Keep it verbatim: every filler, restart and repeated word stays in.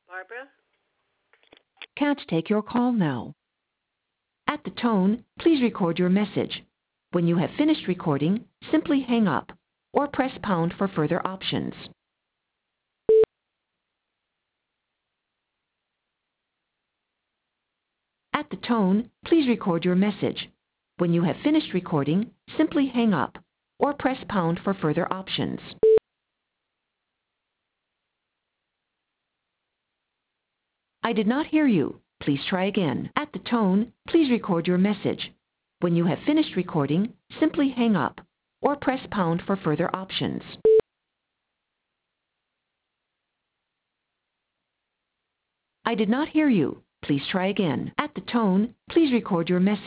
Barbara? Can't take your call now. At the tone, please record your message. When you have finished recording, simply hang up or press pound for further options. At the tone, please record your message. When you have finished recording, simply hang up or press pound for further options. I did not hear you. Please try again. At the tone, please record your message. When you have finished recording, simply hang up or press pound for further options. I did not hear you. Please try again. At the tone, please record your message.